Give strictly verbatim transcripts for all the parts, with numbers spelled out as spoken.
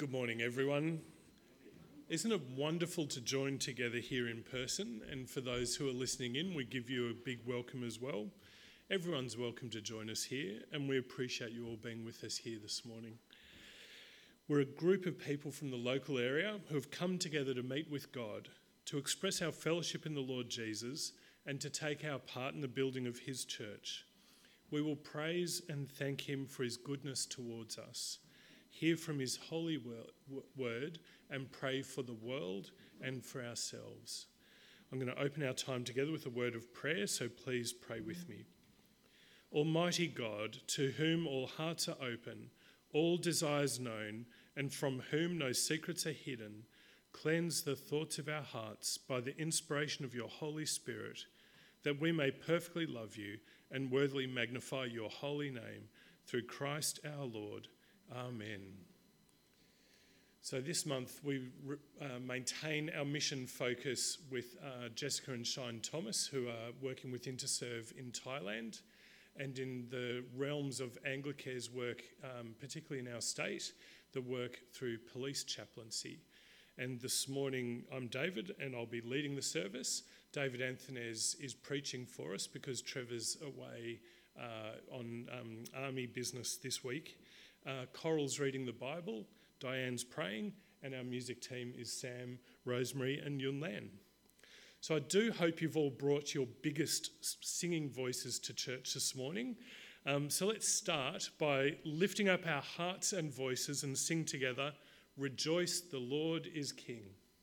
Good morning, everyone. Isn't it wonderful to join together here in person? And for those who are listening in, we give you a big welcome as well. Everyone's welcome to join us here, and we appreciate you all being with us here this morning. We're a group of people from the local area who have come together to meet with God, to express our fellowship in the Lord Jesus, and to take our part in the building of his church. We will praise and thank him for his goodness towards us, hear from his holy word, and pray for the world and for ourselves. I'm going to open our time together with a word of prayer, so please pray with me. Almighty God, to whom all hearts are open, all desires known, and from whom no secrets are hidden, cleanse the thoughts of our hearts by the inspiration of your Holy Spirit, that we may perfectly love you and worthily magnify your holy name, through Christ our Lord. Amen. So this month we uh, maintain our mission focus with uh, Jessica and Shine Thomas, who are working with Interserve in Thailand, and in the realms of Anglicare's work, um, particularly in our state, the work through police chaplaincy. And this morning I'm David, and I'll be leading the service. David Anthonez is preaching for us because Trevor's away uh, on um, army business this week. Uh, Coral's reading the Bible, Diane's praying, and our music team is Sam, Rosemary and Yun Lan. So I do hope you've all brought your biggest singing voices to church this morning. Um, so let's start by lifting up our hearts and voices and sing together, "Rejoice, the Lord is King."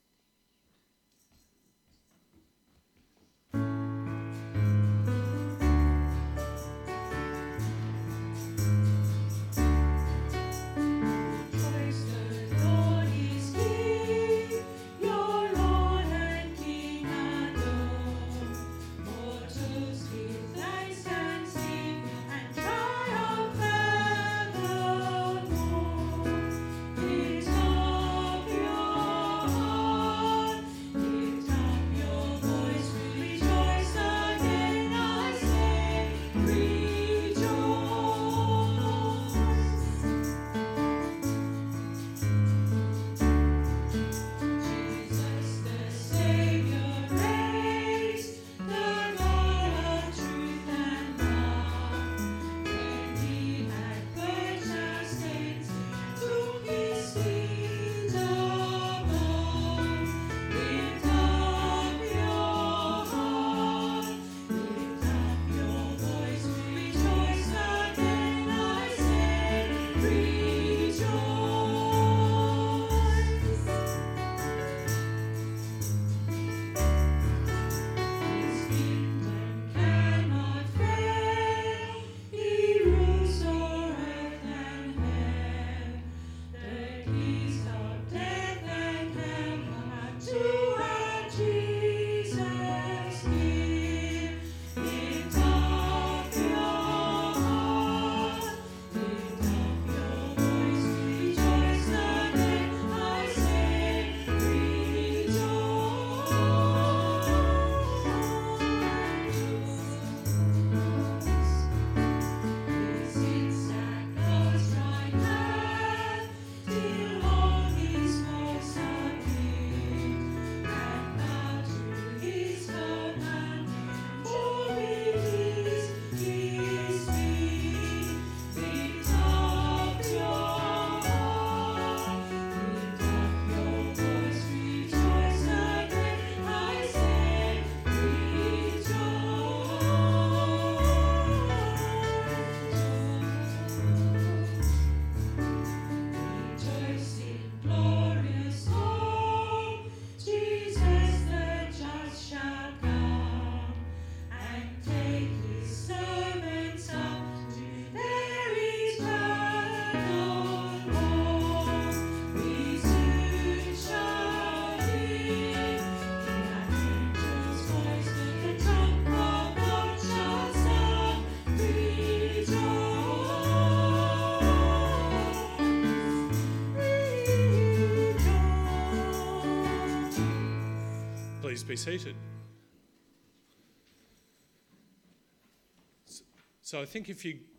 Please be seated. So I think if you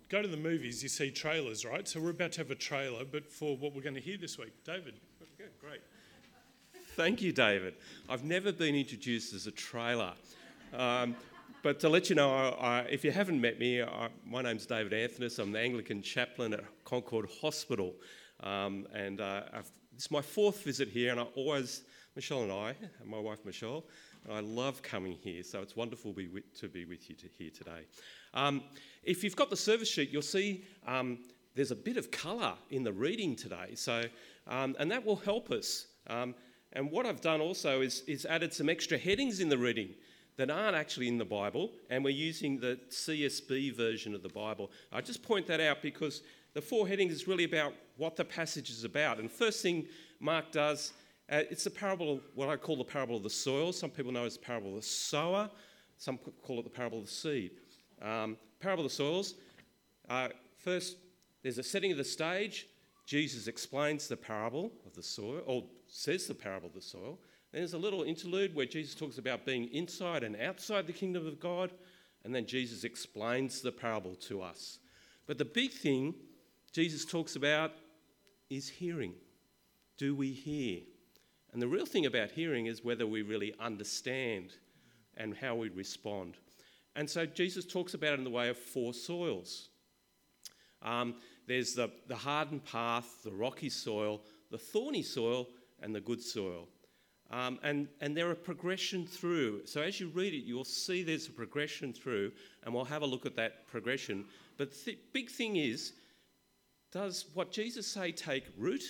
go to the movies, you see trailers, right? So we're about to have a trailer, but for what we're going to hear this week. David, yeah, great. Thank you, David. I've never been introduced as a trailer. Um, but to let you know, I, I, if you haven't met me, I, my name's David Anthony. I'm the Anglican chaplain at Concord Hospital. Um, and uh, I've, it's my fourth visit here, and I always, Michelle and I, and my wife Michelle, and I love coming here, so it's wonderful be with, to be with you to, here today. Um, if you've got the service sheet, you'll see um, there's a bit of colour in the reading today, so um, and that will help us. Um, and what I've done also is, is added some extra headings in the reading that aren't actually in the Bible, and we're using the C S B version of the Bible. I just point that out because the four headings is really about what the passage is about. And first thing Mark does, uh, it's the parable, what I call the parable of the soil. Some people know it as the parable of the sower. Some call it the parable of the seed. Um, parable of the soils. Uh, first, there's a setting of the stage. Jesus explains the parable of the soil, or says the parable of the soil. Then there's a little interlude where Jesus talks about being inside and outside the kingdom of God. And then Jesus explains the parable to us. But the big thing Jesus talks about is hearing. Do we hear? And the real thing about hearing is whether we really understand and how we respond. And so Jesus talks about it in the way of four soils. Um, there's the, the hardened path, the rocky soil, the thorny soil, and the good soil. Um, and, and there are progression through. So as you read it, you'll see there's a progression through, and we'll have a look at that progression. But the th- big thing is, does what Jesus say take root?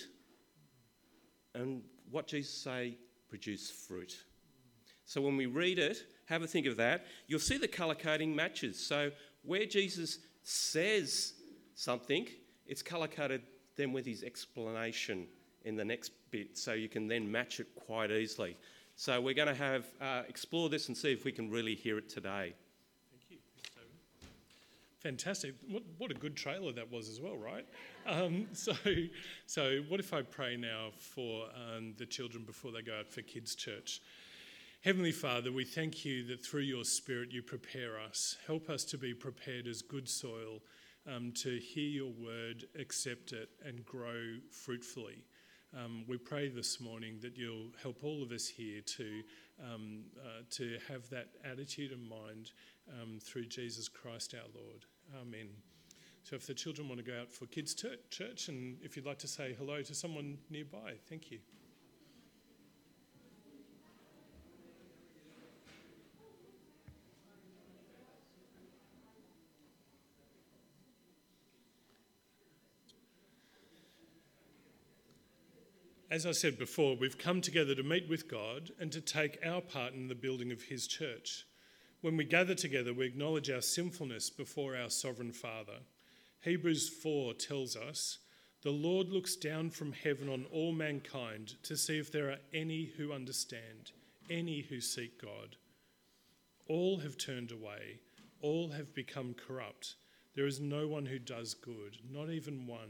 And what Jesus say produce fruit? So when we read it, have a think of that. You'll see the colour coding matches. So where Jesus says something, it's colour coded then with his explanation in the next bit, so you can then match it quite easily. So we're going to have uh, explore this and see if we can really hear it today. Thank you. Fantastic. What, what a good trailer that was as well, right? Um, so, so what if I pray now for um, the children before they go out for kids' church? Heavenly Father, we thank you that through your Spirit you prepare us. Help us to be prepared as good soil um, to hear your word, accept it, and grow fruitfully. Um, we pray this morning that you'll help all of us here to um, uh, to have that attitude and mind um, through Jesus Christ our Lord. Amen. So if the children want to go out for kids' ter- church, and if you'd like to say hello to someone nearby, thank you. As I said before, we've come together to meet with God and to take our part in the building of his church. When we gather together, we acknowledge our sinfulness before our sovereign Father. Hebrews four tells us, "The Lord looks down from heaven on all mankind to see if there are any who understand, any who seek God. All have turned away, all have become corrupt. There is no one who does good, not even one."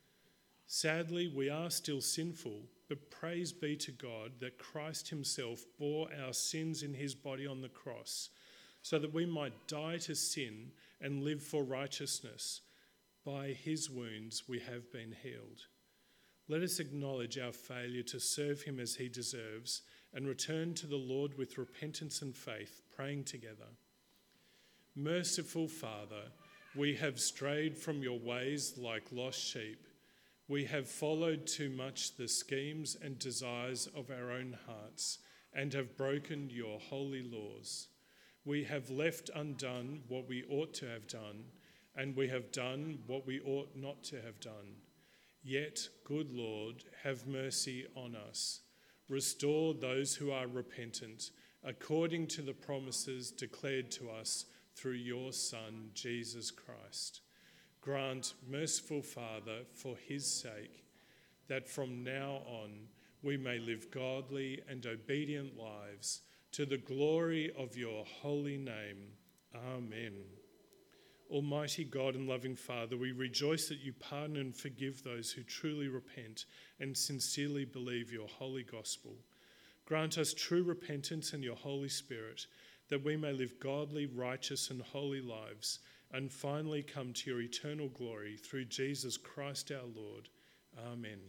Sadly, we are still sinful, but praise be to God that Christ himself bore our sins in his body on the cross, so that we might die to sin and live for righteousness. By his wounds we have been healed. Let us acknowledge our failure to serve him as he deserves and return to the Lord with repentance and faith, praying together. Merciful Father, we have strayed from your ways like lost sheep. We have followed too much the schemes and desires of our own hearts and have broken your holy laws. We have left undone what we ought to have done, and we have done what we ought not to have done. Yet, good Lord, have mercy on us. Restore those who are repentant, according to the promises declared to us through your Son, Jesus Christ. Grant, merciful Father, for his sake, that from now on we may live godly and obedient lives to the glory of your holy name. Amen. Almighty God and loving Father, we rejoice that you pardon and forgive those who truly repent and sincerely believe your holy gospel. Grant us true repentance and your Holy Spirit, that we may live godly, righteous and holy lives and finally come to your eternal glory through Jesus Christ our Lord. Amen.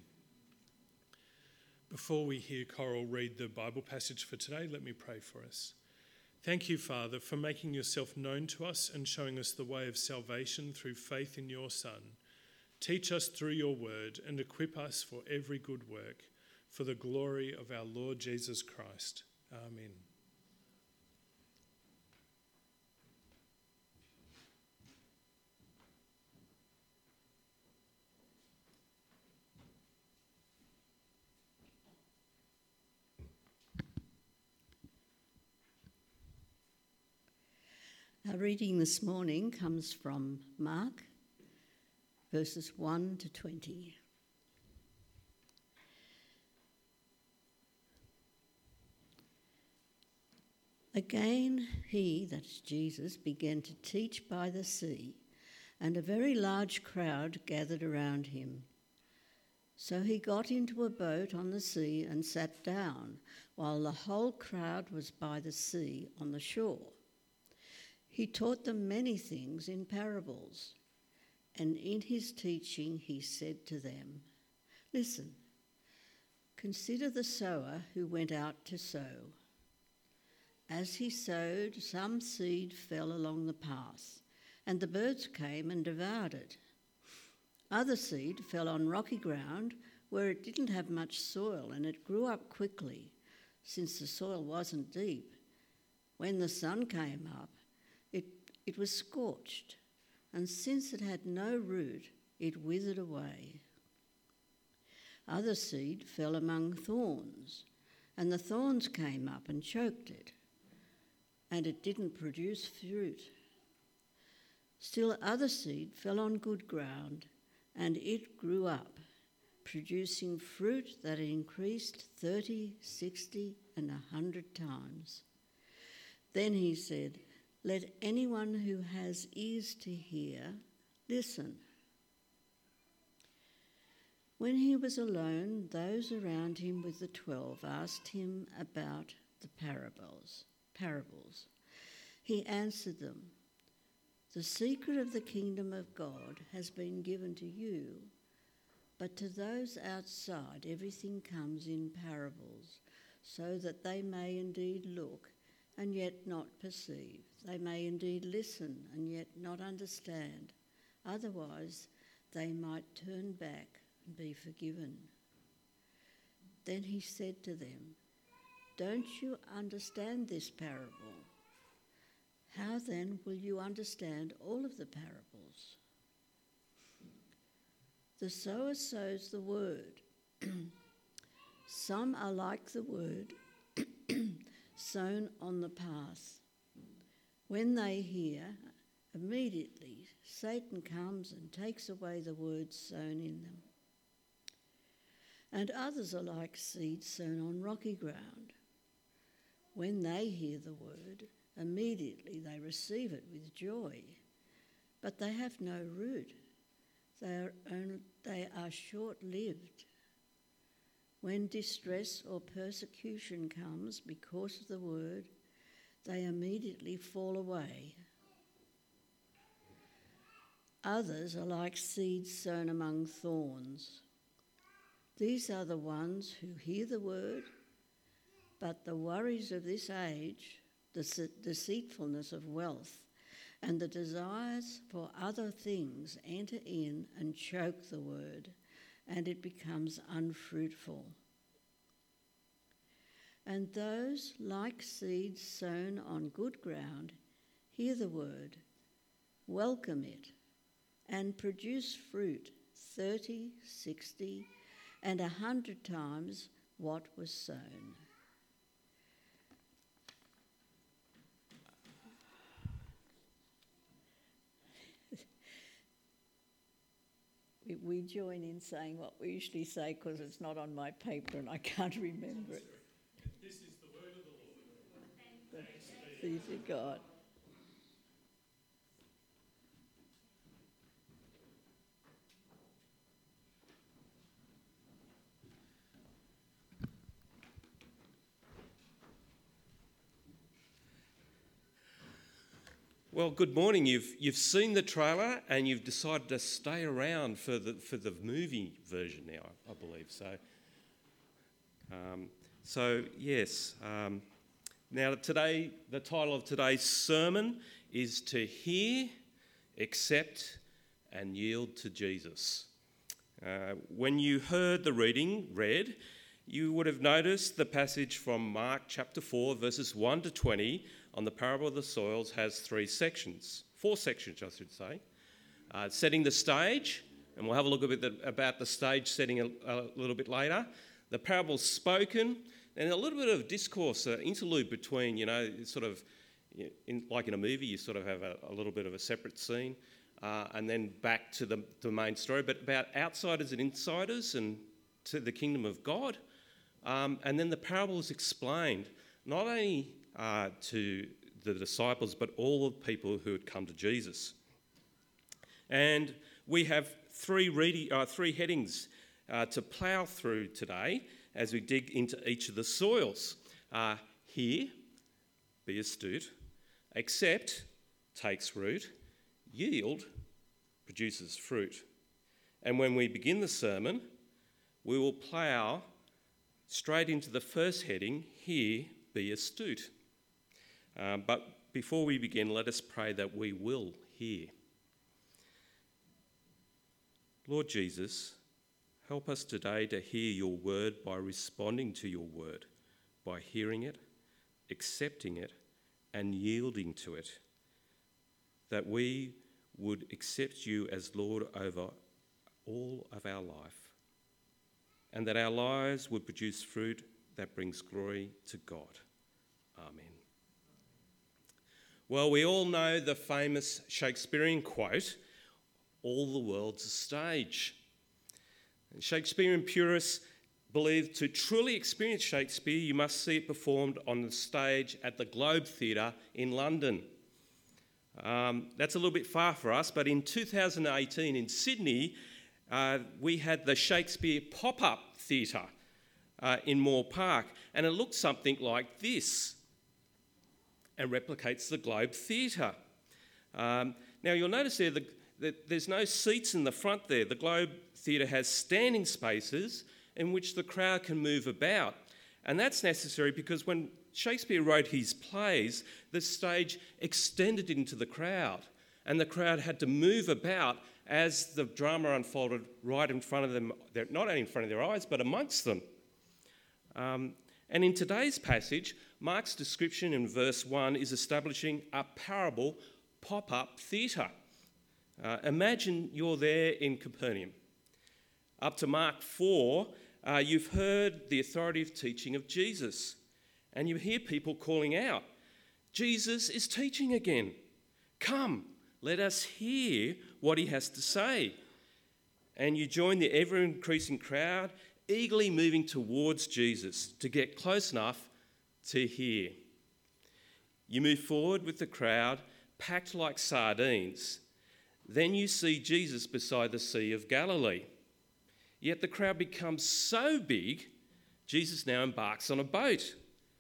Before we hear Coral read the Bible passage for today, let me pray for us. Thank you, Father, for making yourself known to us and showing us the way of salvation through faith in your Son. Teach us through your word and equip us for every good work, for the glory of our Lord Jesus Christ. Amen. Our reading this morning comes from Mark, verses one to twenty. Again, he, that is Jesus, began to teach by the sea, and a very large crowd gathered around him. So he got into a boat on the sea and sat down, while the whole crowd was by the sea on the shore. He taught them many things in parables, and in his teaching he said to them, "Listen, consider the sower who went out to sow. As he sowed, some seed fell along the path, and the birds came and devoured it. Other seed fell on rocky ground where it didn't have much soil, and it grew up quickly, since the soil wasn't deep. When the sun came up, it, it was scorched, and since it had no root, it withered away. Other seed fell among thorns, and the thorns came up and choked it, and it didn't produce fruit. Still other seed fell on good ground, and it grew up, producing fruit that increased thirty, sixty, and a hundred times." Then he said, "Let anyone who has ears to hear, listen." When he was alone, those around him with the twelve asked him about the parables. Parables. He answered them, "The secret of the kingdom of God has been given to you, but to those outside everything comes in parables, so that they may indeed look and yet not perceive. They may indeed listen and yet not understand. Otherwise, they might turn back and be forgiven." Then he said to them, "Don't you understand this parable? How then will you understand all of the parables? The sower sows the word. Some are like the word sown on the path. When they hear, immediately Satan comes and takes away the word sown in them. And others are like seed sown on rocky ground. When they hear the word, immediately they receive it with joy, but they have no root. They are, only, they are short-lived. When distress or persecution comes because of the word, they immediately fall away. Others are like seeds sown among thorns. These are the ones who hear the word, but the worries of this age, the deceitfulness of wealth, and the desires for other things enter in and choke the word, and it becomes unfruitful. And those, like seeds sown on good ground, hear the word, welcome it, and produce fruit thirty, sixty, and a hundred times what was sown. We join in saying what we usually say because it's not on my paper and I can't remember it. This is the word of the Lord. Thanks be to God. Well, good morning. You've you've seen the trailer and you've decided to stay around for the for the movie version now, I believe. So, um, so yes. Um, now today, the title of today's sermon is "To Hear, Accept, and Yield to Jesus." Uh, when you heard the reading read, you would have noticed the passage from Mark chapter four, verses one to twenty. On the parable of the soils has three sections, four sections, I should say. Uh, setting the stage, and we'll have a look a bit about the stage setting a, a little bit later. The parable spoken, and a little bit of discourse, an interlude between, you know, sort of, in, like in a movie, you sort of have a, a little bit of a separate scene, uh, and then back to the, the main story, but about outsiders and insiders and to the kingdom of God. Um, and then the parable is explained, not only Uh, to the disciples, but all the people who had come to Jesus. And we have three, readi- uh, three headings uh, to plough through today as we dig into each of the soils. Uh, hear, be astute. Accept, takes root. Yield, produces fruit. And when we begin the sermon, we will plough straight into the first heading, hear, be astute. Um, but before we begin, let us pray that we will hear. Lord Jesus, help us today to hear your word by responding to your word, by hearing it, accepting it, and yielding to it, that we would accept you as Lord over all of our life, and that our lives would produce fruit that brings glory to God. Amen. Well, we all know the famous Shakespearean quote, "All the world's a stage." And Shakespearean purists believe to truly experience Shakespeare, you must see it performed on the stage at the Globe Theatre in London. Um, that's a little bit far for us, but in two thousand eighteen in Sydney, uh, we had the Shakespeare Pop-Up Theatre uh, in Moore Park, and it looked something like this, and replicates the Globe Theatre. Um, now you'll notice there that the, there's no seats in the front there. The Globe Theatre has standing spaces in which the crowd can move about. And that's necessary because when Shakespeare wrote his plays, the stage extended into the crowd, and the crowd had to move about as the drama unfolded right in front of them, not only in front of their eyes, but amongst them. Um, and in today's passage, Mark's description in verse one is establishing a parable pop-up theatre. Uh, imagine you're there in Capernaum. Up to Mark four, uh, you've heard the authoritative teaching of Jesus, and you hear people calling out, "Jesus is teaching again. Come, let us hear what he has to say." And you join the ever-increasing crowd, eagerly moving towards Jesus to get close enough to hear. You move forward with the crowd, packed like sardines. Then you see Jesus beside the Sea of Galilee. Yet the crowd becomes so big, Jesus now embarks on a boat.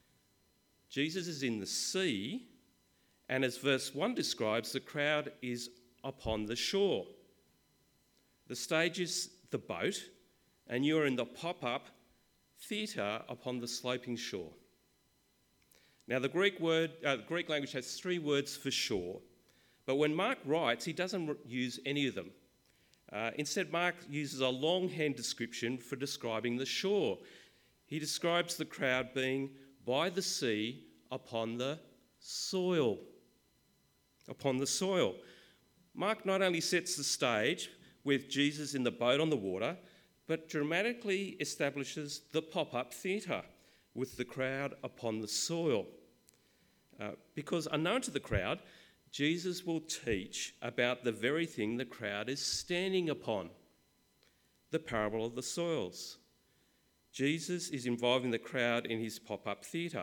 Jesus is in the sea, and as verse one describes, the crowd is upon the shore. The stage is the boat, and you're in the pop-up theatre upon the sloping shore. Now, the Greek word, uh, the Greek language has three words for shore, but when Mark writes, he doesn't use any of them. Uh, instead, Mark uses a longhand description for describing the shore. He describes the crowd being by the sea upon the soil. Upon the soil. Mark not only sets the stage with Jesus in the boat on the water, but dramatically establishes the pop-up theatre with the crowd upon the soil. Uh, because unknown to the crowd, Jesus will teach about the very thing the crowd is standing upon, the parable of the soils. Jesus is involving the crowd in his pop-up theatre.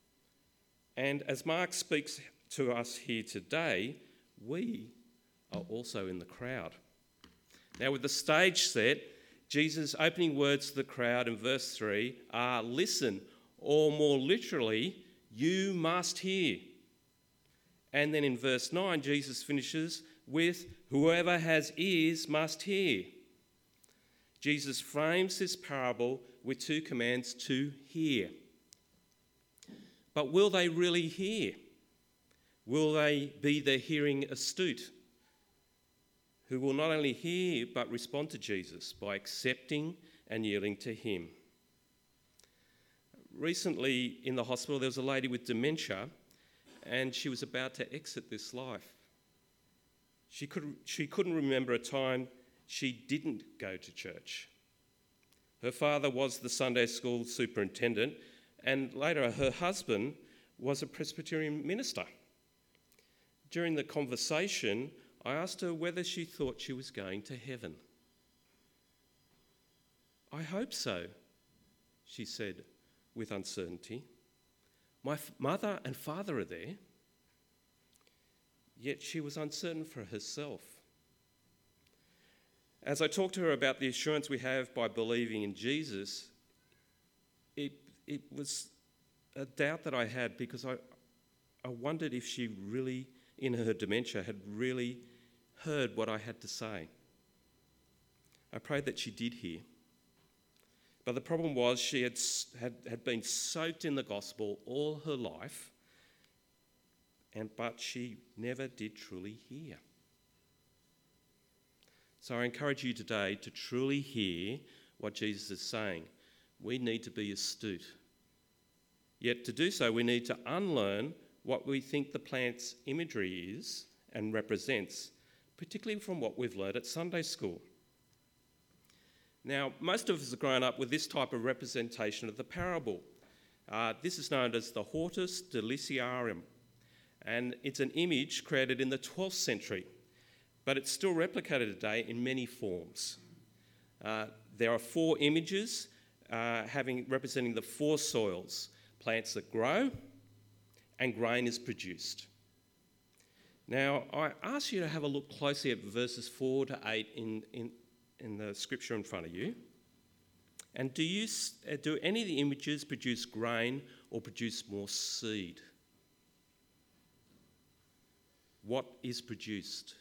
And as Mark speaks to us here today, we are also in the crowd. Now, with the stage set, Jesus' opening words to the crowd in verse three are, "Listen," or more literally, "You must hear." And then in verse nine, Jesus finishes with, whoever has ears must hear. Jesus frames this parable with two commands to hear. But will they really hear? Will they be the hearing astute, who will not only hear but respond to Jesus by accepting and yielding to him? Recently in the hospital, there was a lady with dementia, and she was about to exit this life. She, could, she couldn't remember a time she didn't go to church. Her father was the Sunday school superintendent, and later her husband was a Presbyterian minister. During the conversation, I asked her whether she thought she was going to heaven. I hope so, she said with uncertainty. My f- mother and father are there. Yet she was uncertain for herself. As I talked to her about the assurance we have by believing in Jesus, it, it was a doubt that I had, because I, I wondered if she really, in her dementia, had really heard what I had to say. I prayed that she did hear. But the problem was she had, had, had been soaked in the gospel all her life, and but she never did truly hear. So I encourage you today to truly hear what Jesus is saying. We need to be astute. Yet to do so, we need to unlearn what we think the plant's imagery is and represents, particularly from what we've learned at Sunday school. Now, most of us have grown up with this type of representation of the parable. Uh, this is known as the Hortus Deliciarum, and it's an image created in the twelfth century, but it's still replicated today in many forms. Uh, there are four images uh, having representing the four soils: plants that grow and grain is produced. Now, I ask you to have a look closely at verses four to eight in, in in the scripture in front of you. And do you do any of the images produce grain or produce more seed? What is produced?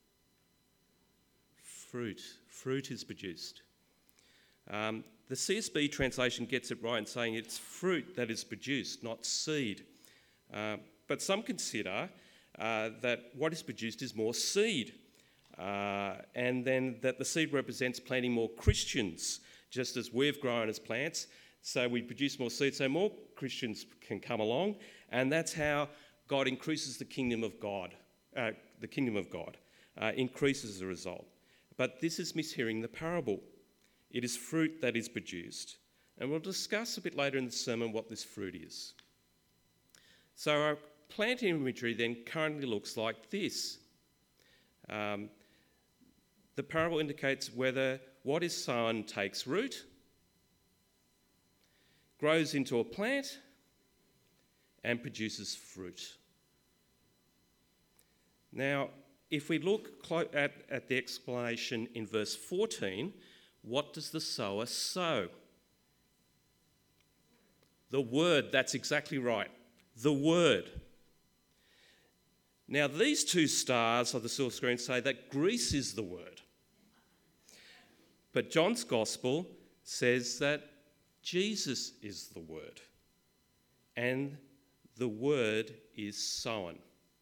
Fruit. Fruit is produced. Um, the C S B translation gets it right in saying it's fruit that is produced, not seed. Uh, but some consider uh, that what is produced is more seed. Uh, and then that the seed represents planting more Christians, just as we've grown as plants. So we produce more seed, so more Christians can come along, and that's how God increases the kingdom of God. Uh, the kingdom of God uh, increases as a result. But this is mishearing the parable. It is fruit that is produced. And we'll discuss a bit later in the sermon what this fruit is. So our plant imagery then currently looks like this. Um, The parable indicates whether what is sown takes root, grows into a plant, and produces fruit. Now, if we look at, at the explanation in verse fourteen, what does the sower sow? The word, that's exactly right. The word. Now, these two stars of the silver screen say that Greece is the word. But John's Gospel says that Jesus is the word, and the word is sown.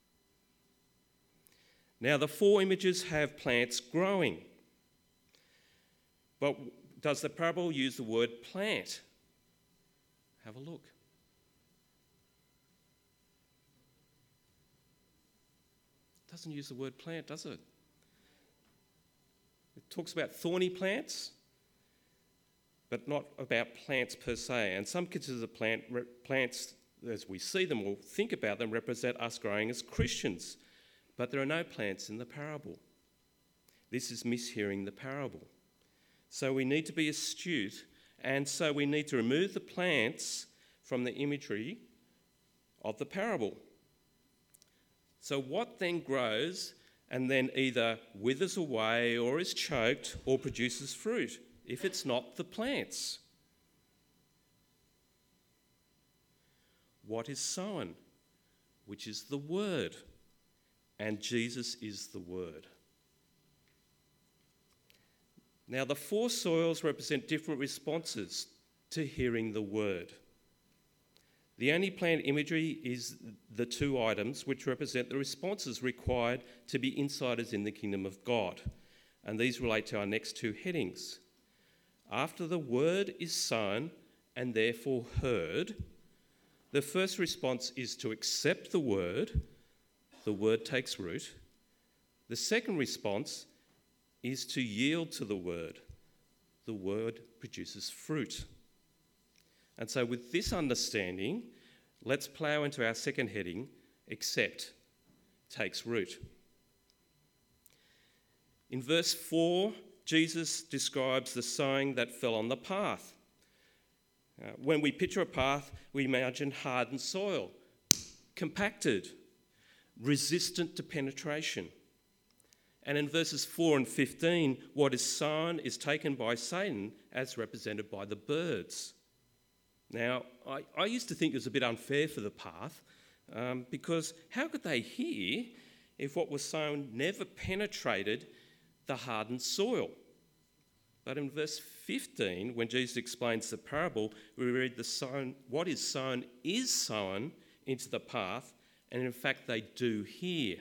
Now, the four images have plants growing. But does the parable use the word plant? Have a look. It doesn't use the word plant, does it? It talks about thorny plants, but not about plants per se. And some consider the plant, plants, as we see them or think about them, represent us growing as Christians. But there are no plants in the parable. This is mishearing the parable. So we need to be astute, and so we need to remove the plants from the imagery of the parable. So what then grows and then either withers away or is choked or produces fruit if it's not the plants? What is sown? Which is the word. and Jesus is the Word. Now, the four soils represent different responses to hearing the Word. The only planned imagery is the two items which represent the responses required to be insiders in the kingdom of God. And these relate to our next two headings. After the Word is sown and therefore heard, the first response is to accept the Word. The Word takes root. The second response is to yield to the Word. The Word produces fruit. And so with this understanding, let's plough into our second heading, accept, takes root. In verse four, Jesus describes the sowing that fell on the path. Uh, when we picture a path, we imagine hardened soil, compacted, resistant to penetration. And in verses four and fifteen, what is sown is taken by Satan as represented by the birds. Now, I, I used to think it was a bit unfair for the path um, because how could they hear if what was sown never penetrated the hardened soil? But in verse fifteen, when Jesus explains the parable, we read the sown, what is sown is sown into the path, and in fact they do hear.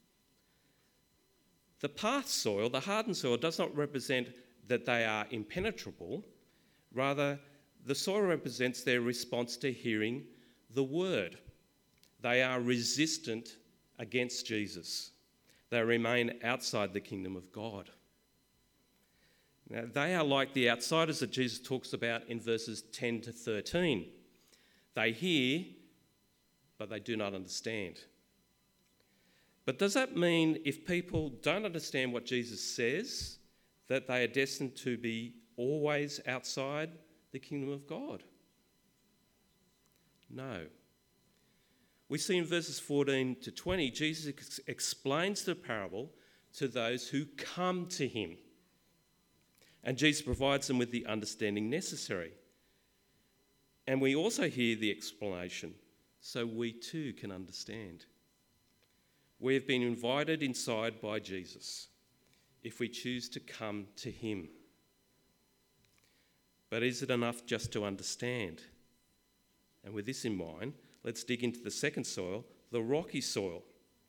The path soil, the hardened soil, does not represent that they are impenetrable. Rather, the soil represents their response to hearing the word. They are resistant against Jesus. They remain outside the kingdom of God. Now, they are like the outsiders that Jesus talks about in verses ten to thirteen. They hear, but they do not understand. But does that mean if people don't understand what Jesus says, that they are destined to be always outside the kingdom of God? No. We see in verses fourteen to twenty, Jesus ex- explains the parable to those who come to him. And Jesus provides them with the understanding necessary. And we also hear the explanation, so we too can understand. We have been invited inside by Jesus if we choose to come to him. But is it enough just to understand? And with this in mind, let's dig into the second soil, the rocky soil.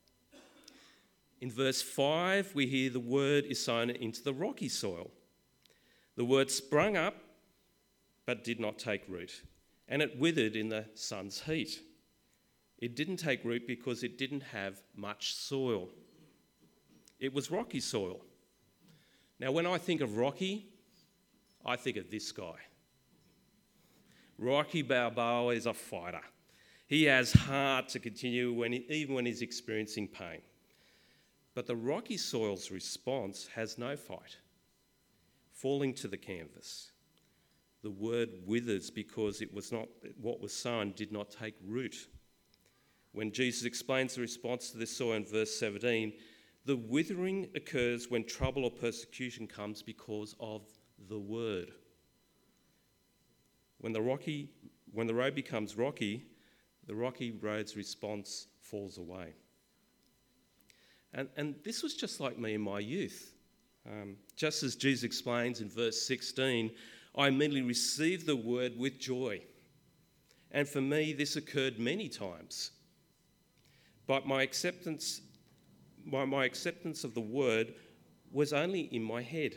In verse five, we hear the word is sown into the rocky soil. The word sprung up, but did not take root, and it withered in the sun's heat. It didn't take root because it didn't have much soil. It was rocky soil. Now, when I think of Rocky, I think of this guy. Rocky Balboa is a fighter. He has heart to continue when he, even when he's experiencing pain. But the rocky soil's response has no fight. Falling to the canvas, the word withers because it was not what was sown did not take root. When Jesus explains the response to this soil in verse seventeen, the withering occurs when trouble or persecution comes because of the word. When the rocky, when the road becomes rocky, the rocky road's response falls away. And, and this was just like me in my youth. Um, just as Jesus explains in verse sixteen, I immediately received the word with joy. And for me, this occurred many times. But my acceptance, my, my acceptance of the word was only in my head.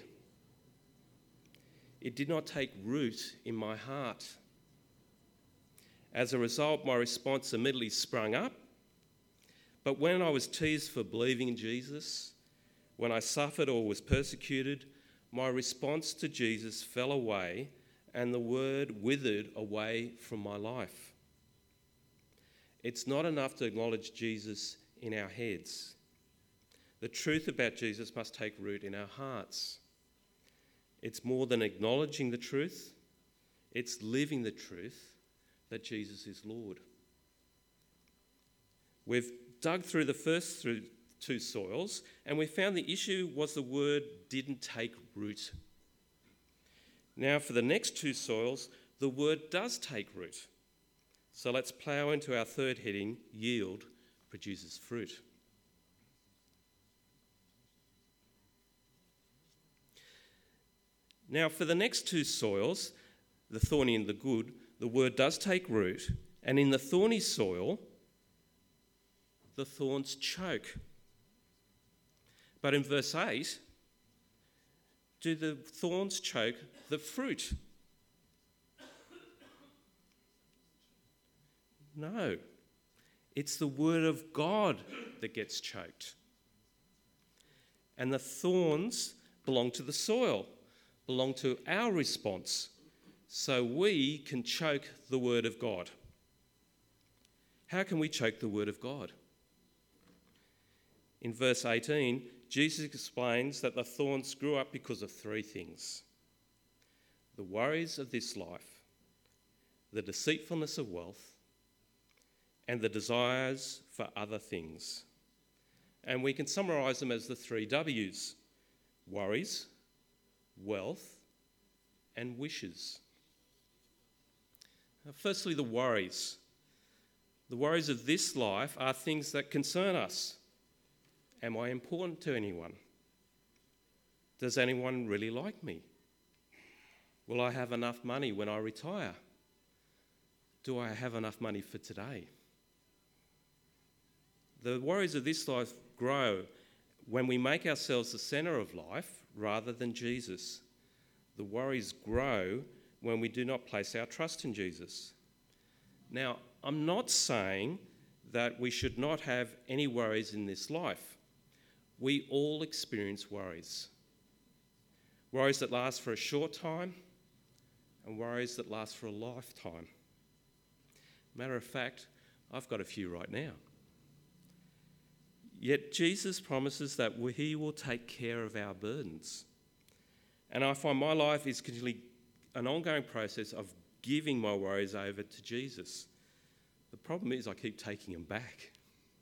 It did not take root in my heart. As a result, my response immediately sprung up. But when I was teased for believing in Jesus, when I suffered or was persecuted, my response to Jesus fell away and the word withered away from my life. It's not enough to acknowledge Jesus in our heads. The truth about Jesus must take root in our hearts. It's more than acknowledging the truth, it's living the truth that Jesus is Lord. We've dug through the first through two soils, and we found the issue was the word didn't take root. Now for the next two soils, the word does take root. So let's plough into our third heading, yield produces fruit. Now, for the next two soils, the thorny and the good, the word does take root, and in the thorny soil, the thorns choke. But in verse eight, do the thorns choke the fruit? No. It's the word of God that gets choked. And the thorns belong to the soil, belong to our response, so we can choke the word of God. How can we choke the word of God? In verse eighteen, Jesus explains that the thorns grew up because of three things: the worries of this life, the deceitfulness of wealth, and the desires for other things. And we can summarise them as the three W's: worries, wealth, and wishes. Now, firstly, the worries. The worries of this life are things that concern us. Am I important to anyone? Does anyone really like me? Will I have enough money when I retire? Do I have enough money for today? The worries of this life grow when we make ourselves the centre of life rather than Jesus. The worries grow when we do not place our trust in Jesus. Now, I'm not saying that we should not have any worries in this life. We all experience worries. Worries that last for a short time and worries that last for a lifetime. Matter of fact, I've got a few right now. Yet Jesus promises that he will take care of our burdens. And I find my life is continually an ongoing process of giving my worries over to Jesus. The problem is I keep taking them back.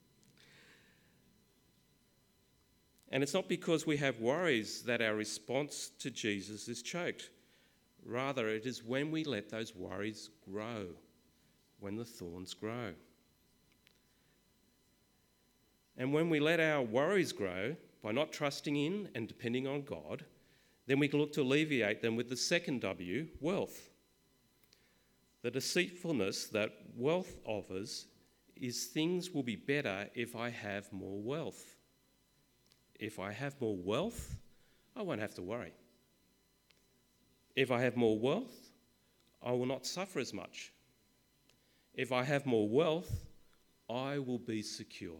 And it's not because we have worries that our response to Jesus is choked. Rather, it is when we let those worries grow, when the thorns grow. And when we let our worries grow by not trusting in and depending on God, then we can look to alleviate them with the second W, wealth. The deceitfulness that wealth offers is things will be better if I have more wealth. If I have more wealth, I won't have to worry. If I have more wealth, I will not suffer as much. If I have more wealth, I will be secure.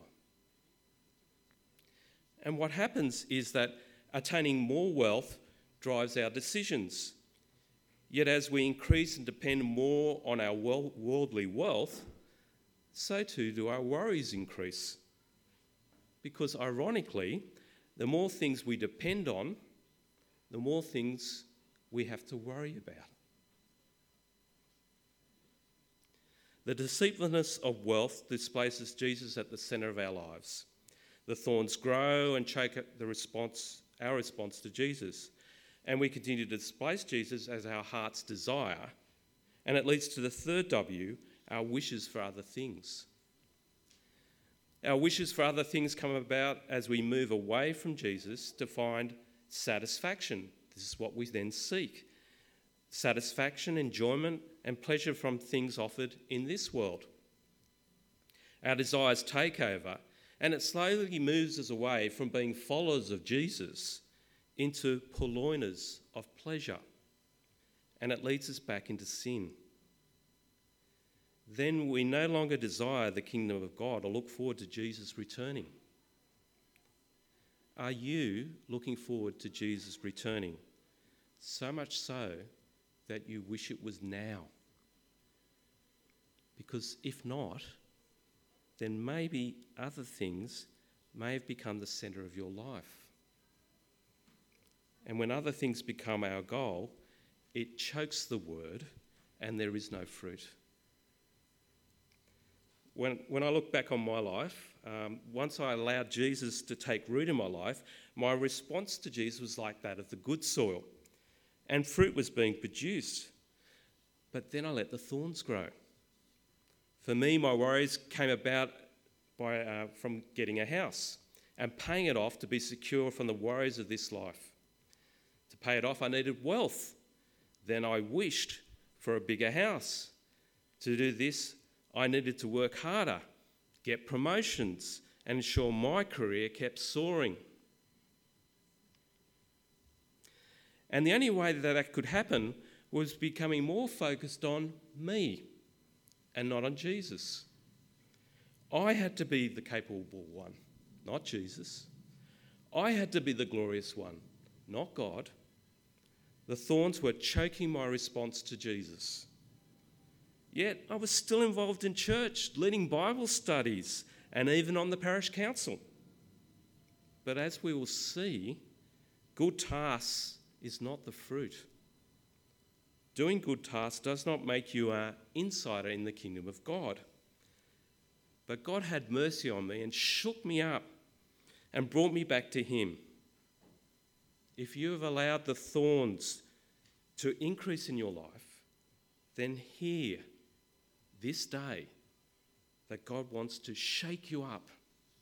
And what happens is that attaining more wealth drives our decisions. Yet as we increase and depend more on our worldly wealth, so too do our worries increase. Because ironically, the more things we depend on, the more things we have to worry about. The deceitfulness of wealth displaces Jesus at the centre of our lives. The thorns grow and choke the response, our response to Jesus. And we continue to displace Jesus as our heart's desire. And it leads to the third W, our wishes for other things. Our wishes for other things come about as we move away from Jesus to find satisfaction. This is what we then seek. Satisfaction, enjoyment, and pleasure from things offered in this world. Our desires take over, and it slowly moves us away from being followers of Jesus into purloiners of pleasure, and it leads us back into sin. Then we no longer desire the kingdom of God or look forward to Jesus returning. Are you looking forward to Jesus returning? So much so that you wish it was now. Because if not, then maybe other things may have become the centre of your life. And when other things become our goal, it chokes the word and there is no fruit. When, when I look back on my life, um, once I allowed Jesus to take root in my life, my response to Jesus was like that of the good soil, and fruit was being produced. But then I let the thorns grow. For me, my worries came about by, uh, from getting a house and paying it off to be secure from the worries of this life, to pay it off, I needed wealth. Then I wished for a bigger house. To do this, I needed to work harder, get promotions, and ensure my career kept soaring. And the only way that that could happen was becoming more focused on me and not on Jesus. I had to be the capable one, not Jesus. I had to be the glorious one, not God. The thorns were choking my response to Jesus. Yet I was still involved in church, leading Bible studies, and even on the parish council. But as we will see, good tasks is not the fruit. Doing good tasks does not make you an insider in the kingdom of God. But God had mercy on me and shook me up and brought me back to him. If you have allowed the thorns to increase in your life, then hear this day that God wants to shake you up.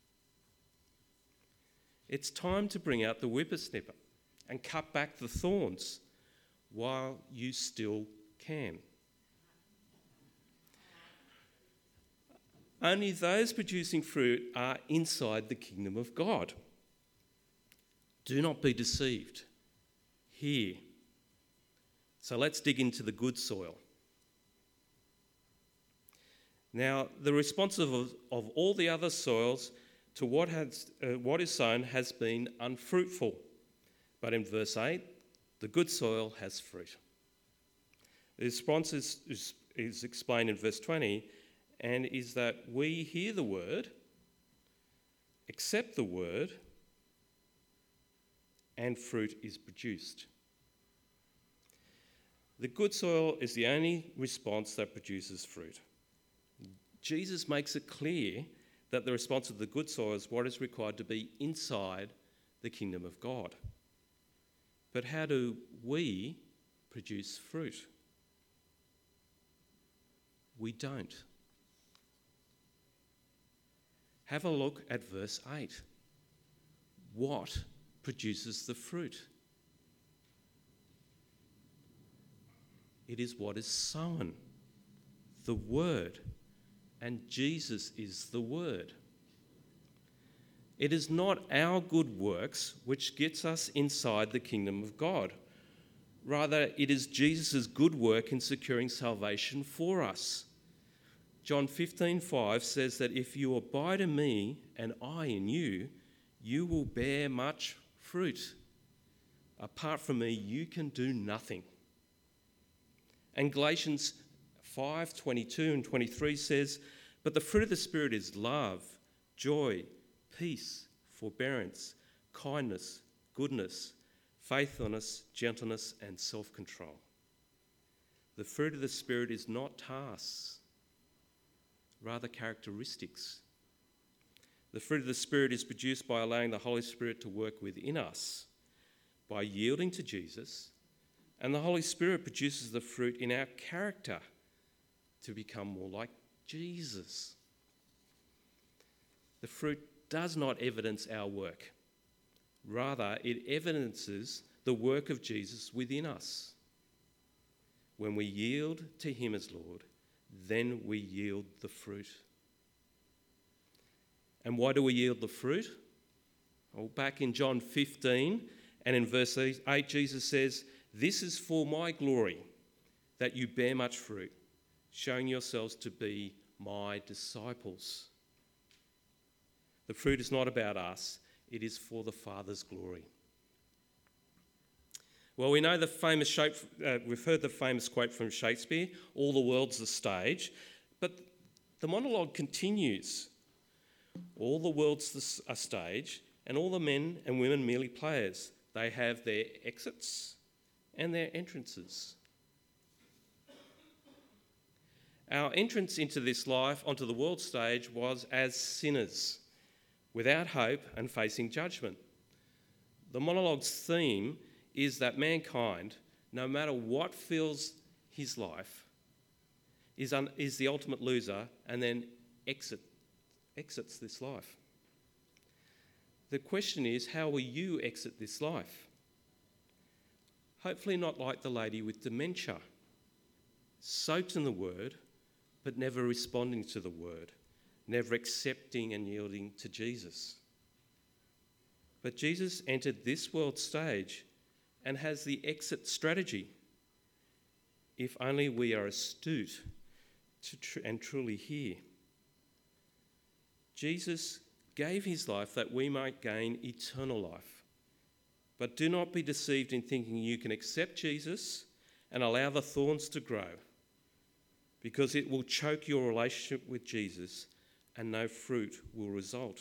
It's time to bring out the whippersnipper and cut back the thorns while you still can. Only those producing fruit are inside the kingdom of God. Do not be deceived. Hear. So let's dig into the good soil. Now, the response of, of all the other soils to what, has, uh, what is sown has been unfruitful. But in verse eight, the good soil has fruit. The response is, is, is explained in verse twenty, and is that we hear the word, accept the word, and fruit is produced. The good soil is the only response that produces fruit. Jesus makes it clear that the response of the good soil is what is required to be inside the kingdom of God. But how do we produce fruit? We don't. Have a look at verse eight. What produces the fruit? It is what is sown, the word, and Jesus is the word. It is not our good works which gets us inside the kingdom of God. Rather, it is Jesus' good work in securing salvation for us. John fifteen five says that if you abide in me and I in you, you will bear much fruit. Apart from me, you can do nothing. And Galatians five twenty-two and twenty-three says, but the fruit of the Spirit is love, joy, peace, forbearance, kindness, goodness, faithfulness, gentleness, and self-control. The fruit of the Spirit is not tasks, rather characteristics. The fruit of the Spirit is produced by allowing the Holy Spirit to work within us, by yielding to Jesus, and the Holy Spirit produces the fruit in our character to become more like Jesus. The fruit does not evidence our work. Rather, it evidences the work of Jesus within us. When we yield to him as Lord, then we yield the fruit. And why do we yield the fruit? Well, back in John fifteen and in verse eight, Jesus says, this is for my glory, that you bear much fruit, showing yourselves to be my disciples. The fruit is not about us, it is for the Father's glory. Well, we know the famous shape, uh, we've heard the famous quote from Shakespeare, all the world's the stage, but the monologue continues. All the world's a stage, and all the men and women merely players. They have their exits and their entrances. Our entrance into this life, onto the world stage, was as sinners, without hope and facing judgment. The monologue's theme is that mankind, no matter what fills his life, is, un- is the ultimate loser and then exit, exits this life. The question is, how will you exit this life? Hopefully not like the lady with dementia, soaked in the word, but never responding to the word, never accepting and yielding to Jesus. But Jesus entered this world stage and has the exit strategy. If only we are astute to tr- and truly hear. Jesus gave his life that we might gain eternal life. But do not be deceived in thinking you can accept Jesus and allow the thorns to grow, because it will choke your relationship with Jesus and no fruit will result.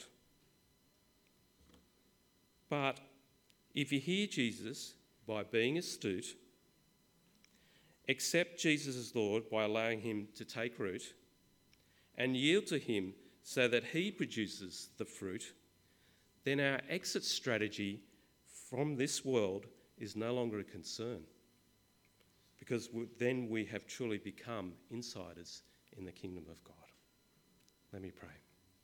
But if you hear Jesus by being astute, accept Jesus as Lord by allowing him to take root, and yield to him so that he produces the fruit, then our exit strategy from this world is no longer a concern, because then we have truly become insiders in the kingdom of God. Let me pray.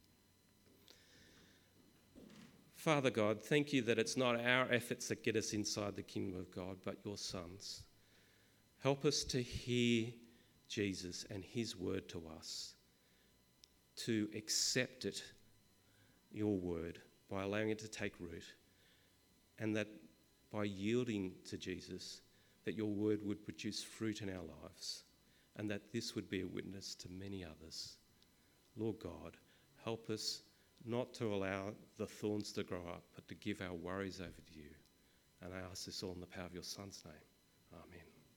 Father God, thank you that it's not our efforts that get us inside the kingdom of God, but your Son's. Help us to hear Jesus and his word to us, to accept it, your word, by allowing it to take root, and that by yielding to Jesus, that your word would produce fruit in our lives, and that this would be a witness to many others. Lord God, help us not to allow the thorns to grow up, but to give our worries over to you. And I ask this all in the power of your Son's name. Amen.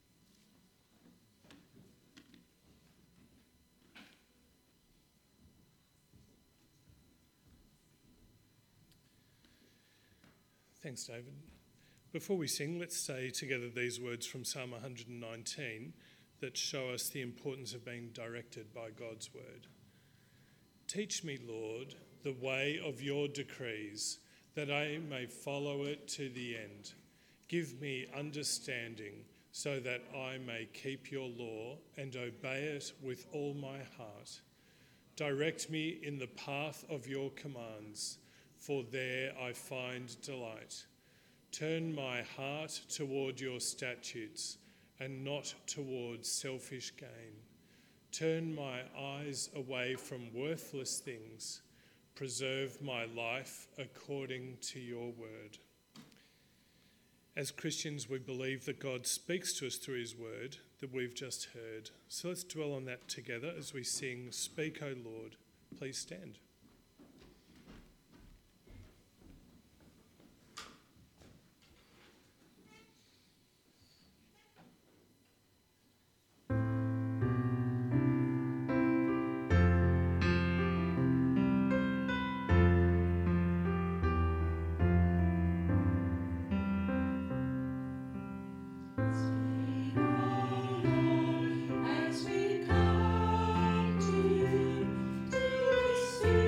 Thanks, David. Before we sing, let's say together these words from Psalm one hundred nineteen that show us the importance of being directed by God's word. Teach me, Lord, the way of your decrees, that I may follow it to the end. Give me understanding so that I may keep your law and obey it with all my heart. Direct me in the path of your commands, for there I find delight. Turn my heart toward your statutes and not towards selfish gain. Turn my eyes away from worthless things. Preserve my life according to your word. As Christians, we believe that God speaks to us through his word that we've just heard. So let's dwell on that together as we sing, Speak, O Lord. Please stand. As we come to you, to receive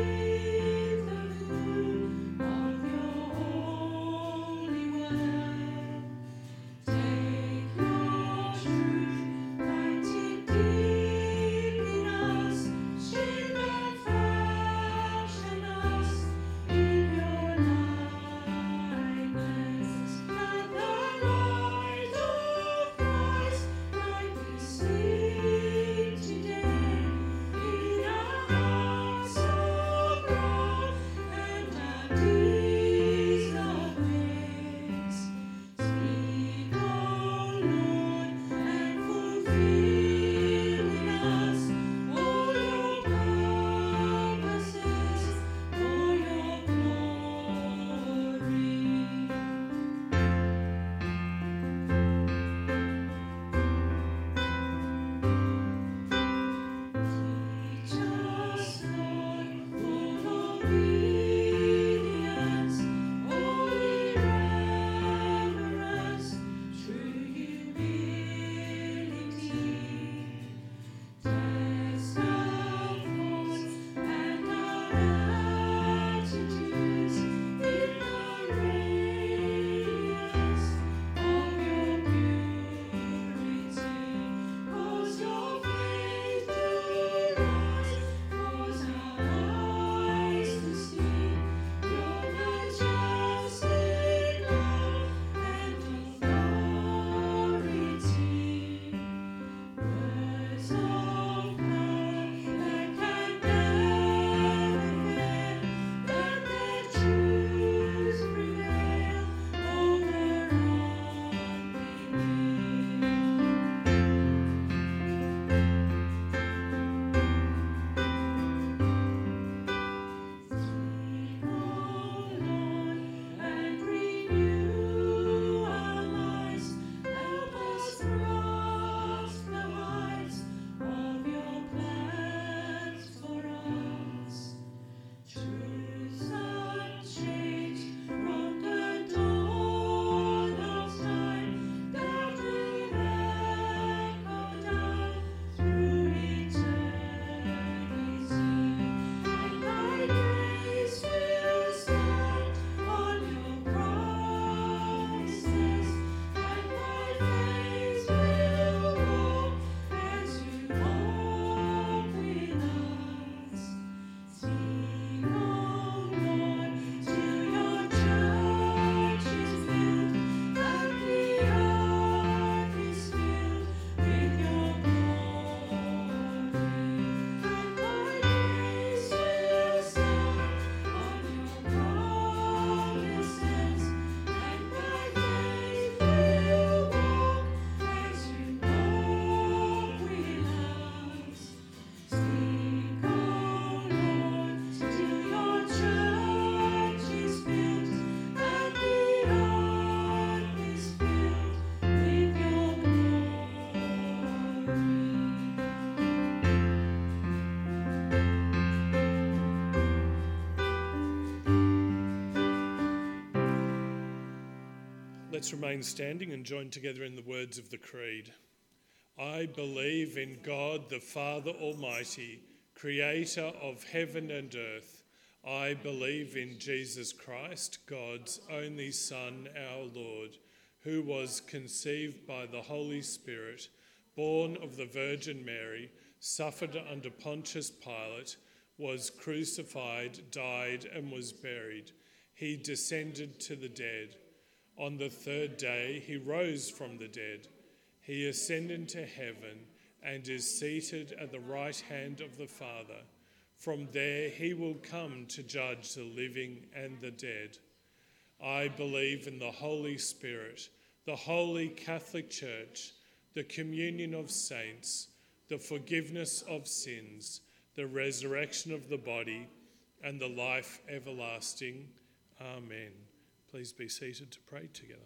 Let's remain standing and join together in the words of the Creed. I believe in God the Father Almighty, creator of heaven and earth. I believe in Jesus Christ, God's only Son, our Lord, who was conceived by the Holy Spirit, born of the Virgin Mary, suffered under Pontius Pilate, was crucified, died, and was buried. He descended to the dead. On the third day he rose from the dead. He ascended to heaven and is seated at the right hand of the Father. From there he will come to judge the living and the dead. I believe in the Holy Spirit, the Holy Catholic Church, the communion of saints, the forgiveness of sins, the resurrection of the body, and the life everlasting. Amen. Please be seated to pray together.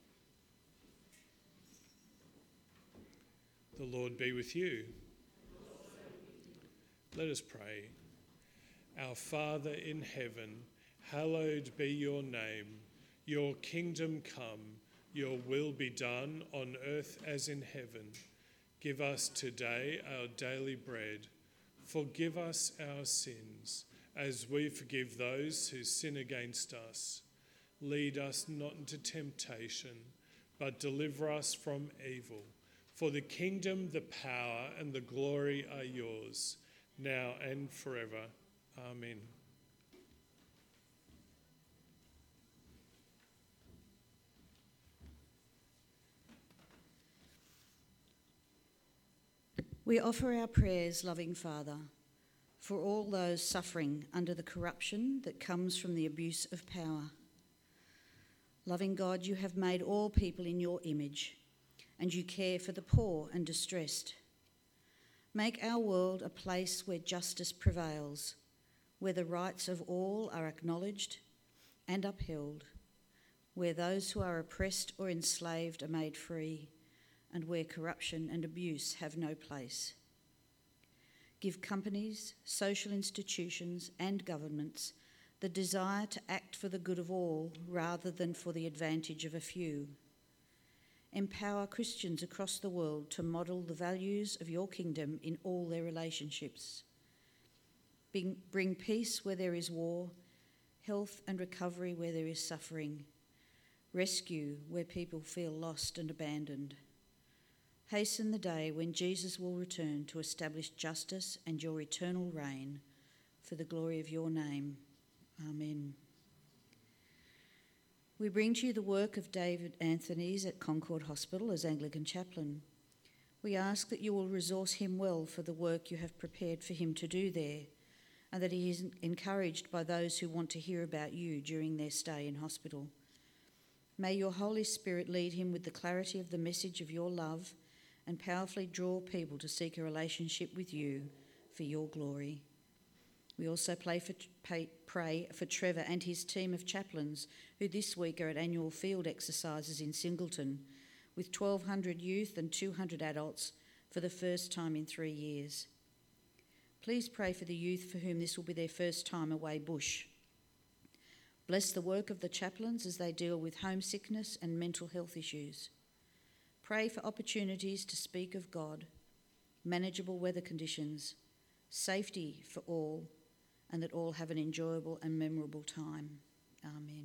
The Lord be with you. Let us pray. Our Father in heaven, hallowed be your name. Your kingdom come, your will be done on earth as in heaven. Give us today our daily bread. Forgive us our sins, as we forgive those who sin against us. Lead us not into temptation, but deliver us from evil. For the kingdom, the power, and the glory are yours, now and forever. Amen. We offer our prayers, loving Father, for all those suffering under the corruption that comes from the abuse of power. Loving God, you have made all people in your image, and you care for the poor and distressed. Make our world a place where justice prevails, where the rights of all are acknowledged and upheld, where those who are oppressed or enslaved are made free, and where corruption and abuse have no place. Give companies, social institutions, and governments the desire to act for the good of all rather than for the advantage of a few. Empower Christians across the world to model the values of your kingdom in all their relationships. Bring, bring peace where there is war, health and recovery where there is suffering, rescue where people feel lost and abandoned. Hasten the day when Jesus will return to establish justice and your eternal reign for the glory of your name. Amen. We bring to you the work of David Anthony's at Concord Hospital as Anglican chaplain. We ask that you will resource him well for the work you have prepared for him to do there, and that he is encouraged by those who want to hear about you during their stay in hospital. May your Holy Spirit lead him with the clarity of the message of your love and powerfully draw people to seek a relationship with you for your glory. We also pray for, pay, pray for Trevor and his team of chaplains who this week are at annual field exercises in Singleton with twelve hundred youth and two hundred adults for the first time in three years. Please pray for the youth for whom this will be their first time away bush. Bless the work of the chaplains as they deal with homesickness and mental health issues. Pray for opportunities to speak of God, manageable weather conditions, safety for all, and that all have an enjoyable and memorable time. Amen.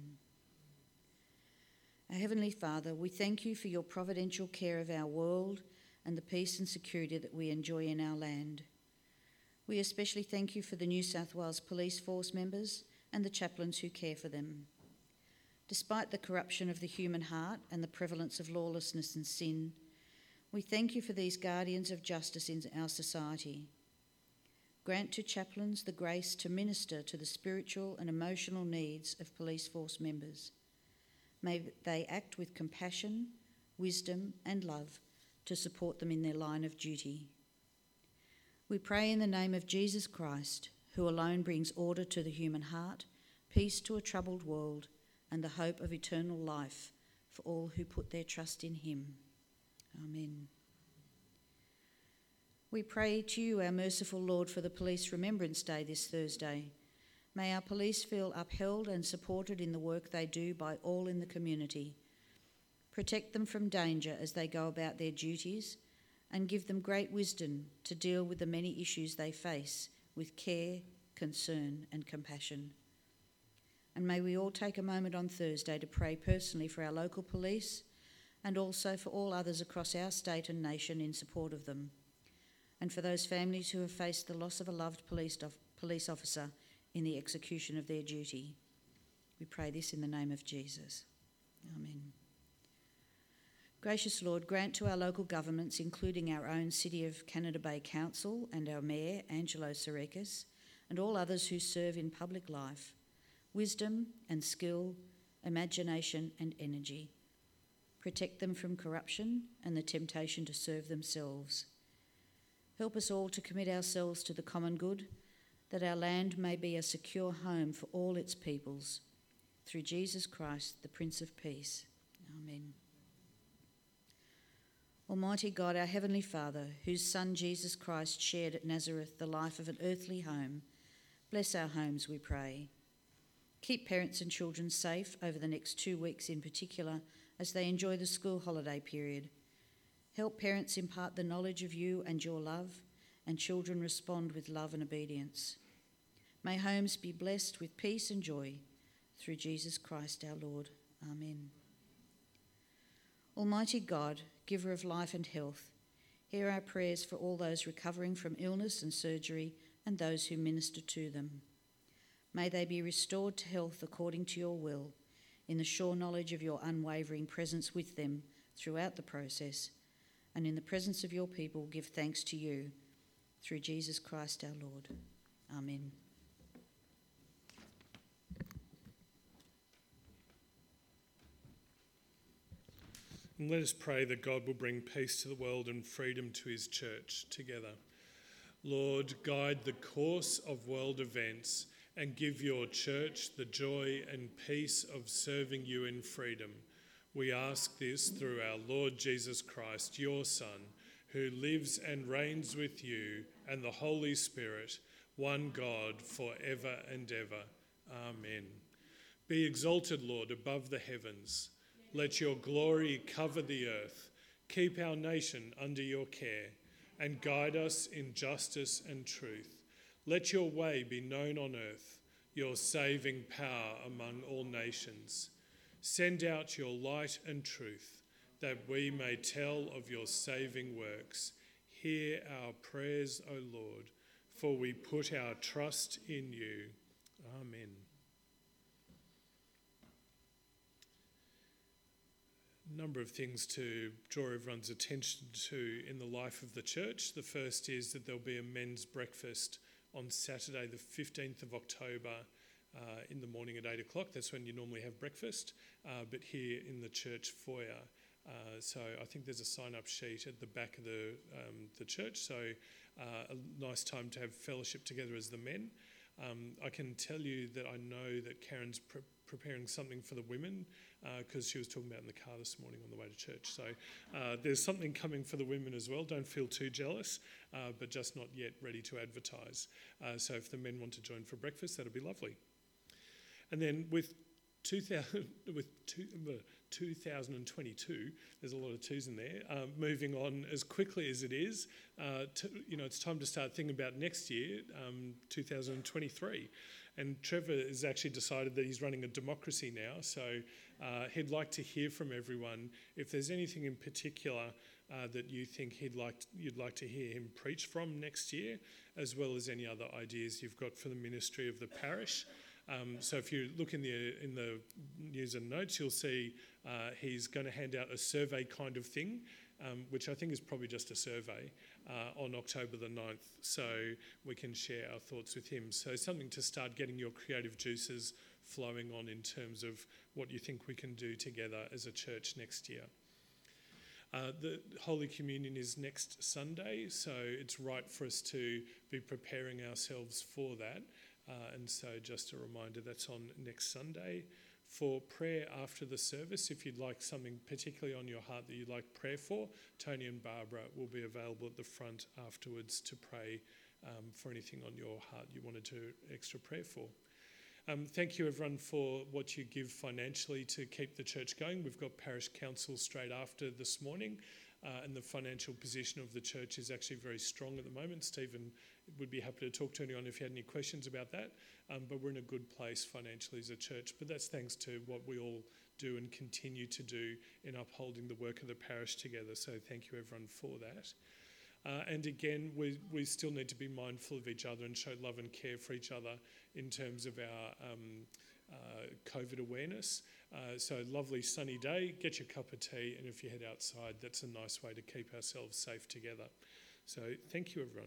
Our Heavenly Father, we thank you for your providential care of our world and the peace and security that we enjoy in our land. We especially thank you for the New South Wales Police Force members and the chaplains who care for them. Despite the corruption of the human heart and the prevalence of lawlessness and sin, we thank you for these guardians of justice in our society. Grant to chaplains the grace to minister to the spiritual and emotional needs of police force members. May they act with compassion, wisdom and love to support them in their line of duty. We pray in the name of Jesus Christ, who alone brings order to the human heart, peace to a troubled world, and the hope of eternal life for all who put their trust in him. Amen. We pray to you, our merciful Lord, for the Police Remembrance Day this Thursday. May our police feel upheld and supported in the work they do by all in the community. Protect them from danger as they go about their duties, and give them great wisdom to deal with the many issues they face with care, concern and compassion. And may we all take a moment on Thursday to pray personally for our local police and also for all others across our state and nation in support of them, and for those families who have faced the loss of a loved police, police officer in the execution of their duty. We pray this in the name of Jesus. Amen. Gracious Lord, grant to our local governments, including our own City of Canada Bay Council and our Mayor, Angelo Sarekis, and all others who serve in public life, wisdom and skill, imagination and energy. Protect them from corruption and the temptation to serve themselves. Help us all to commit ourselves to the common good, that our land may be a secure home for all its peoples. Through Jesus Christ, the Prince of Peace. Amen. Almighty God, our Heavenly Father, whose Son Jesus Christ shared at Nazareth the life of an earthly home, bless our homes, we pray. Keep parents and children safe over the next two weeks in particular as they enjoy the school holiday period. Help parents impart the knowledge of you and your love, and children respond with love and obedience. May homes be blessed with peace and joy, through Jesus Christ our Lord. Amen. Almighty God, giver of life and health, hear our prayers for all those recovering from illness and surgery and those who minister to them. May they be restored to health according to your will, in the sure knowledge of your unwavering presence with them throughout the process, and in the presence of your people give thanks to you, through Jesus Christ our Lord. Amen. And let us pray that God will bring peace to the world and freedom to his church together. Lord, guide the course of world events and give your church the joy and peace of serving you in freedom. We ask this through our Lord Jesus Christ, your Son, who lives and reigns with you and the Holy Spirit, one God, forever and ever. Amen. Be exalted, Lord, above the heavens. Let your glory cover the earth. Keep our nation under your care and guide us in justice and truth. Let your way be known on earth, your saving power among all nations. Send out your light and truth, that we may tell of your saving works. Hear our prayers, O Lord, for we put our trust in you. Amen. A number of things to draw everyone's attention to in the life of the church. The first is that there'll be a men's breakfast on Saturday the fifteenth of October uh, in the morning at eight o'clock. That's when you normally have breakfast, uh, but here in the church foyer. Uh, so I think there's a sign-up sheet at the back of the, um, the church, so uh, a nice time to have fellowship together as the men. Um, I can tell you that I know that Karen's pre- preparing something for the women, because uh, she was talking about in the car this morning on the way to church. So uh, there's something coming for the women as well. Don't feel too jealous, uh, but just not yet ready to advertise. Uh, so if the men want to join for breakfast, that'll be lovely. And then with two thousand, with two, uh, two thousand twenty-two, there's a lot of twos in there, uh, moving on as quickly as it is, uh, to, you know, it's time to start thinking about next year, um, two thousand twenty-three. And Trevor has actually decided that he's running a democracy now, so uh, he'd like to hear from everyone. If there's anything in particular uh, that you think he'd like to, you'd like to hear him preach from next year, as well as any other ideas you've got for the ministry of the parish. Um, so if you look in the in the news and notes, you'll see uh, he's going to hand out a survey kind of thing, um, which I think is probably just a survey, uh, on October the ninth, so we can share our thoughts with him. So something to start getting your creative juices flowing on in terms of what you think we can do together as a church next year. Uh, the Holy Communion is next Sunday, so it's right for us to be preparing ourselves for that. Uh, and so just a reminder, that's on next Sunday. For prayer after the service, if you'd like something particularly on your heart that you'd like prayer for, Tony and Barbara will be available at the front afterwards to pray um, for anything on your heart you wanted to extra prayer for. Um, thank you everyone for what you give financially to keep the church going. We've got parish council straight after this morning, uh, and the financial position of the church is actually very strong at the moment. Stephen would be happy to talk to anyone if you had any questions about that, um, but we're in a good place financially as a church. But that's thanks to what we all do and continue to do in upholding the work of the parish together. So thank you everyone for that. Uh, and again, we, we still need to be mindful of each other and show love and care for each other in terms of our um, uh, COVID awareness. Uh, so lovely sunny day, get your cup of tea, and if you head outside, that's a nice way to keep ourselves safe together. So thank you everyone.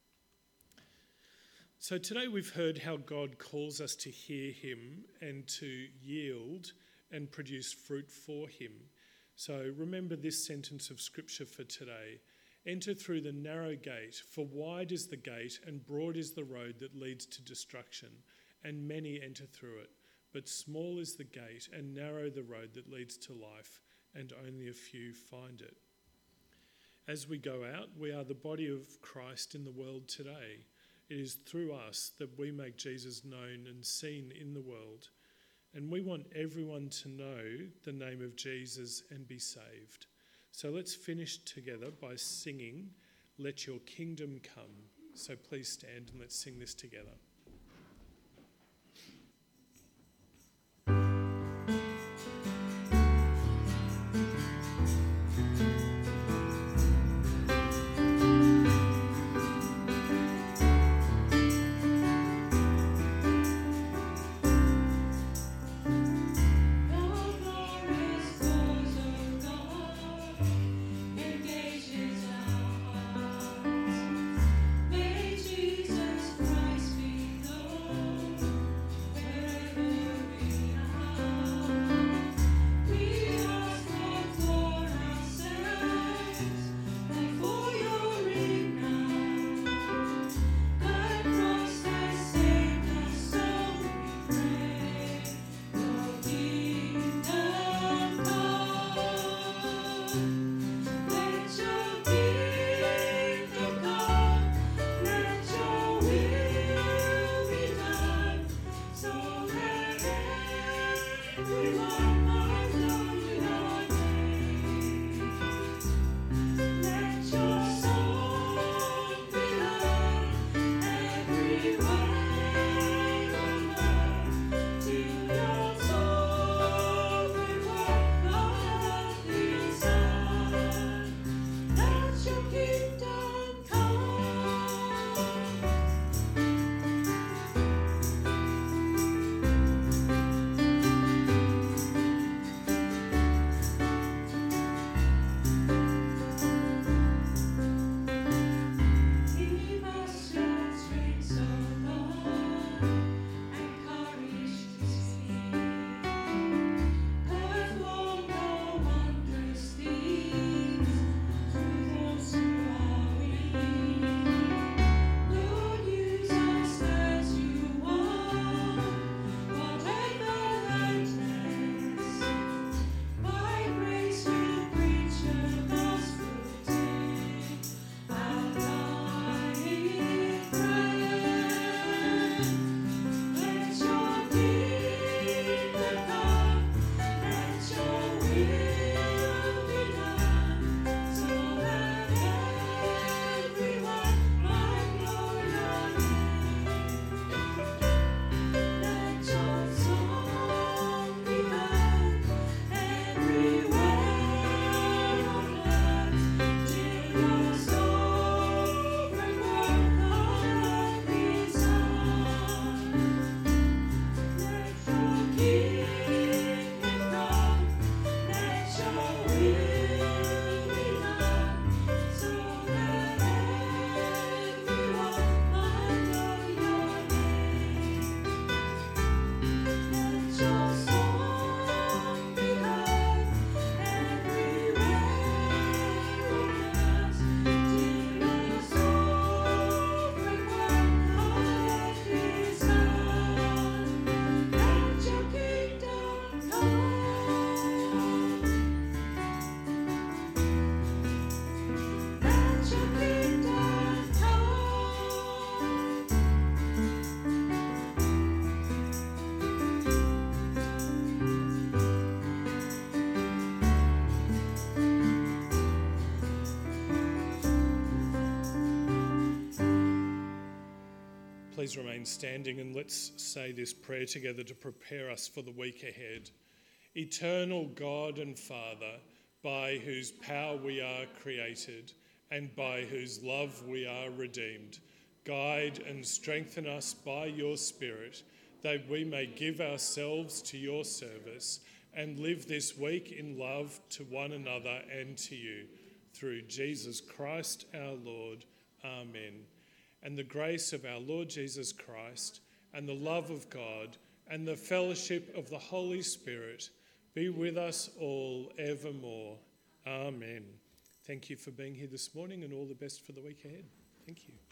So today we've heard how God calls us to hear him and to yield and produce fruit for him. So remember this sentence of scripture for today. Enter through the narrow gate, for wide is the gate and broad is the road that leads to destruction, and many enter through it. But small is the gate and narrow the road that leads to life, and only a few find it. As we go out, we are the body of Christ in the world today. It is through us that we make Jesus known and seen in the world. And we want everyone to know the name of Jesus and be saved. So let's finish together by singing, Let Your Kingdom Come. So please stand and let's sing this together. please remain standing and let's say this prayer together to prepare us for the week ahead. Eternal God and Father, by whose power we are created and by whose love we are redeemed, guide and strengthen us by your Spirit, that we may give ourselves to your service and live this week in love to one another and to you. Through Jesus Christ our Lord. Amen. And the grace of our Lord Jesus Christ and the love of God and the fellowship of the Holy Spirit be with us all evermore. Amen. Thank you for being here this morning and all the best for the week ahead. Thank you.